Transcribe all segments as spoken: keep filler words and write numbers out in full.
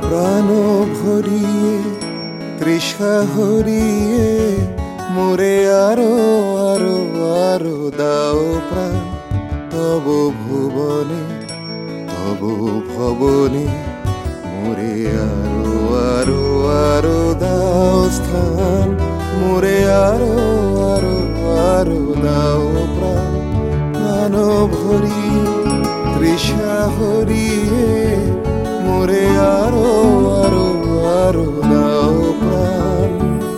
প্রাণ ভরিয়ে তৃষা হরিয়ে মোরে আরো আরো আরো দাও প্রাণ তব ভুবনে তব ভবনে মোরে আরো আরো আরো দাও স্থান মোরে আরো আরো আরো দাও প্রাণ প্রাণ ভরিয়ে তৃষা হরিয়ে মোরে আরো আরো আরো দাও প্রাণ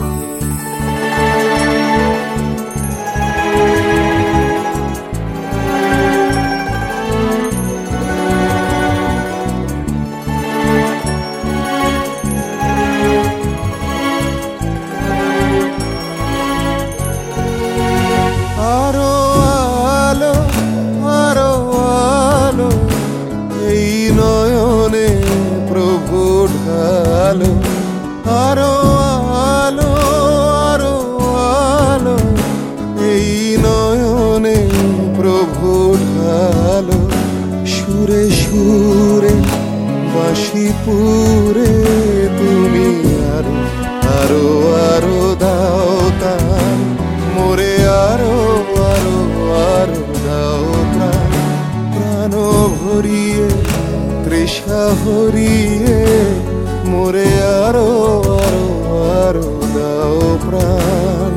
আরো আলো আরো আলো এই নয়নে প্রভু ঢালো আরো আলো আরো আলো এই নয়নে প্রভু ঢালো সুরে সুরে বাঁশি পুরে তুমি আরো আরো আরো দাও তান মোরে আরো আরো আরো দাও প্রাণ প্রাণ ভরিয়ে তৃষা হরিয়ে মোরে আরো আরো আরো দাও প্রাণ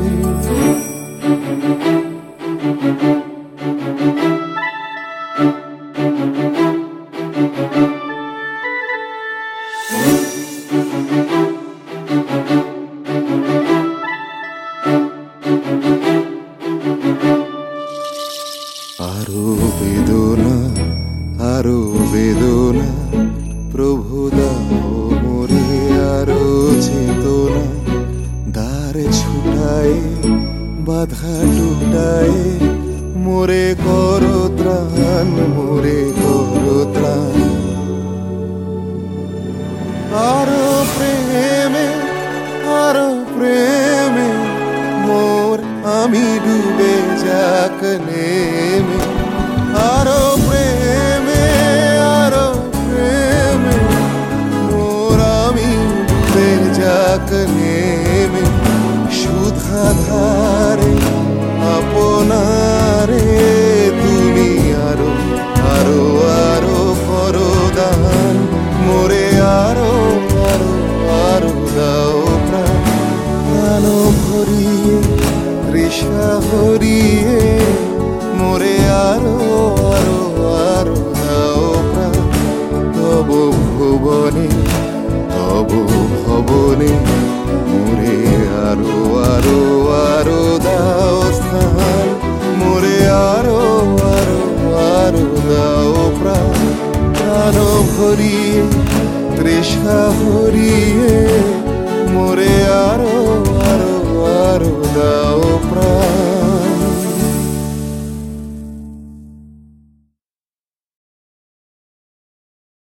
আরো বেদনা আরো বেদনা প্রভু দাও মোরে আরো চেতনা দ্বার ছুটায় বাধা টুটায় মোরে করো ত্রাণ মোরে করো ত্রাণ আরো প্রেমে আরো প্রেমে মোর আমি ডুবে যাক নেমে আরো প্রেমে আরো প্রেমে মোর আমি ডুবে যাক নেমে সুধা ধারে আপনারে তুমি আরো আরো আরো করো দান মোরে আরো আরো আরো দাও প্রাণ প্রাণ ভরিয়ে তৃষা হরিয়ে মোরে আরো আরো আরো দাও প্রাণ তব ভুবনে তব ভবনে মোরে আরো